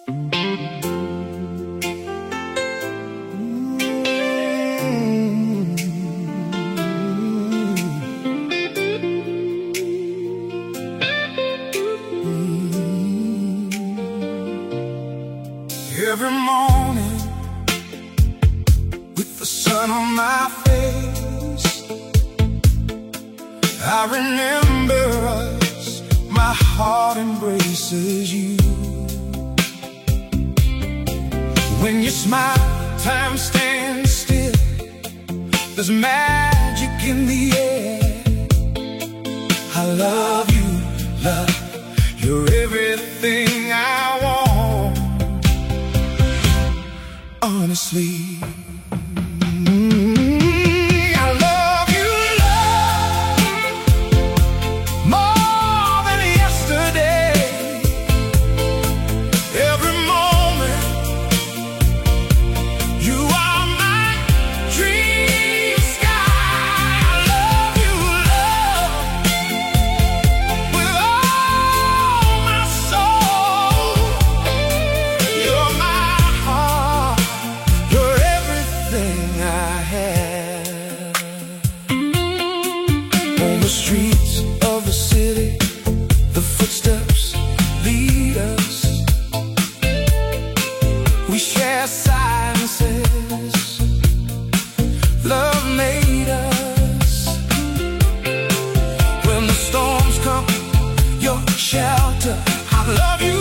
Every morning, with the sun on my face, I remember us, my heart embraces you. When you smile, time stands still, there's magic in the air. I love you, love, you're everything I want. Honestly, I love you, love, more than yesterday. Every moment, you are my dream sky. I love you, love, with all my soul. You're my heart, you're everything I have. On the streets of the city, the footsteps lead us. We share silences, love made us. When the storms come, your shelter, I love you,